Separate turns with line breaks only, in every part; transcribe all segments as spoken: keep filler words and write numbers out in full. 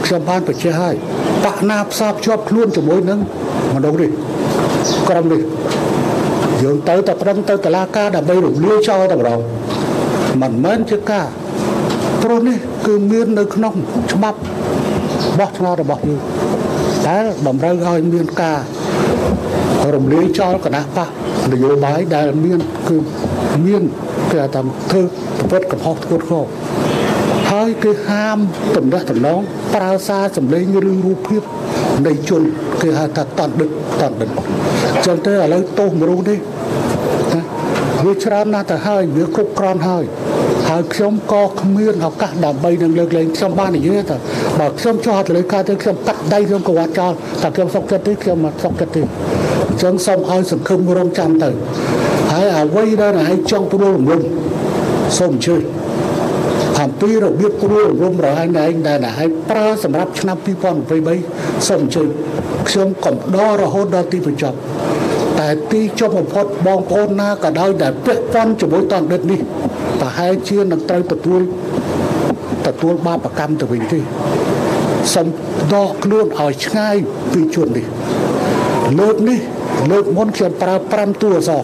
ខ្ញុំបានបញ្ជាក់ហើយបាក់ណាផ្សារភ្ជាប់ខ្លួនជាមួយនឹងមនុស្សនេះក្រុមនេះយើងទៅតែប្រឹងទៅតុលាការដើម្បីរំលាយចោលតែម្ដងមិនមែនជាការព្រោះនេះគឺមាននៅក្នុងច្បាប់បោះឆ្នោតរបស់យើងតែតម្រូវឲ្យមានការរំលាយចោលគណៈបកនយោបាយដែលមានគឺមានគេថាធ្វើប្រព្រឹត្តកំហុសធ្ងន់ធ្ងរហើយគេហាមតំណែងតំណងប្រើសារសម្លេងឬរូបភាពនៃជនគេហៅថាតន់ដឹកតន់ដឹកចឹងទៅឥឡូវទោសមនុស្សនេះវាច្រើនណាស់ទៅហើយវាគ្រប់គ្រាន់ហើយហើយខ្ញុំក៏គ្មានឱកាសដើម្បីនឹងលើកលែងខ្ញុំបាននិយាយថាបើខ្ញុំចោះទៅលើការទៅខ្ញុំកាត់ដៃខ្ញុំក៏វាត់ចោលតែខ្ញុំសុខចិត្តទេខ្ញុំមិនសុខចិត្តទេអញ្ចឹងសូមឲ្យសង្ឃឹមរងចាំទៅហើយអ្វីដែលឯងចង់ព្រួលរំលំសូមអញ្ជើញអំពីរបៀបព្រួលរំលំរបស់ឯងដែលឯងប្រើសម្រាប់ឆ្នាំពីរពាន់ยี่สิบสามសូមអញ្ជើញខ្ញុំកំដររហូតដល់ទីបញ្ចប់តែទីចុងបំផុតបងប្អូនណាក៏ដោយដែលពាក់ព័ន្ធជាមួយតន្តិតនេះប្រហែលជានឹងត្រូវទទួលទទួលបាបកម្មទៅវិញទេសូមដកខ្លួនឲ្យឆ្ងាយពីជននេះលើកនេះលើកមុនខ្ញុំប្រើប្រាំតួអក្សរ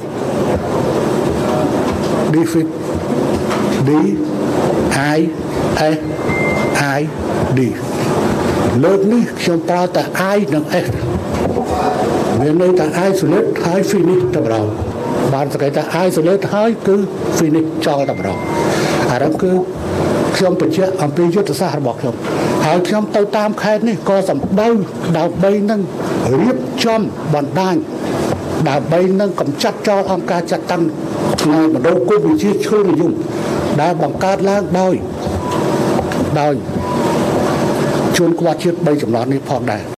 defeat D I S I D លើកនេះខ្ញុំប្រើតែ I និង S មានន័យថា isolate ហើយ finish តែម្ដងបានសង្កេតថា isolate ហើយគឺ finish ចោលតែម្ដងអារម្មណ៍គឺខ្ញុំបញ្ជាក់អំពីយុទ្ធសាស្ត្ររបស់ខ្ញុំហើយខ្ញុំទៅតាមខេត្តនេះក៏សម្ដៅដើម្បីនឹងរៀបចំបណ្ដាញដើម្បីនឹងកម្ចាត់ចោលអង្គការចាត់តាំងនៃមនោគមវិជ្ជាឈលនិយមដែលបង្កើតឡើងដោយដោយជួនក្បត់ជាតិបីចំណត់នេះផងដែរ